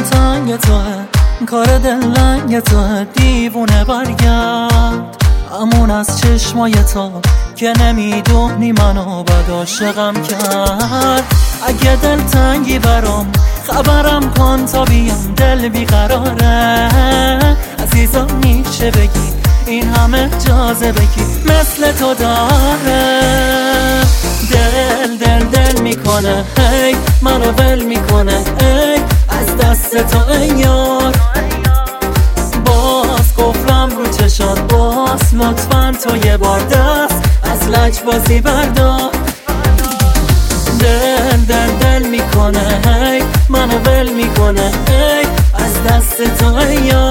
تنگ توه، کار دلنگ توه، دیوونه برگرد امون از چشمای تو که نمیدونی منو بد عاشقم کرد. اگه دل تنگی برام خبرم کن تا بیام، دل بیقراره عزیزم، میشه بگی این همه جاذبه کی مثل تو داره؟ دل میکنه هی منو ول میکنه ای از دست تو ای یار. باز قفلم رو چشات، باز لطفاً تو یه بار دست از لجبازی بردار. دل میکنه هی منو ول میکنه ای از دست تو ای یار.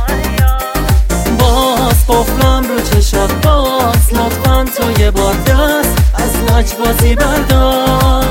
باز قفلم رو چشات، باز لطفاً تو یه بار دست از لجبازی بردار.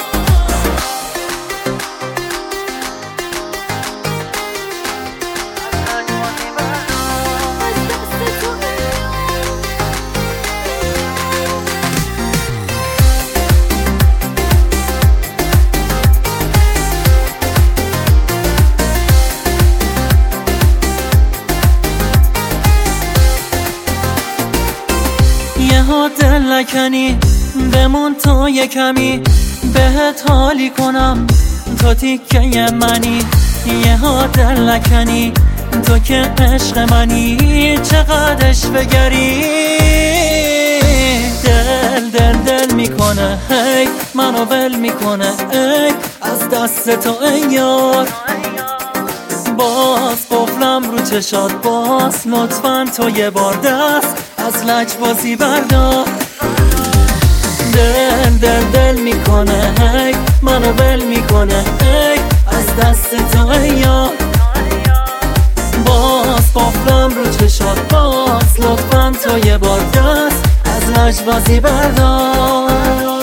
یه ها دل نکنی بمون تو یه کمی، بهت حالی کنم تو تیکه منی. یه ها دل نکنی تو که عشق منی، چقدرش بگری. دل میکنه هی منو ول میکنه ای از دست تو ای یار. باز قفلم رو چشات، باز لطفاً تو یه بار دست از لجبازی بردار. دل میکنه هی منو ول میکنه ای از دست تو ای یار. باز قفلم رو چشات، باز لطفاً تو یه بار دست از لجبازی بردار.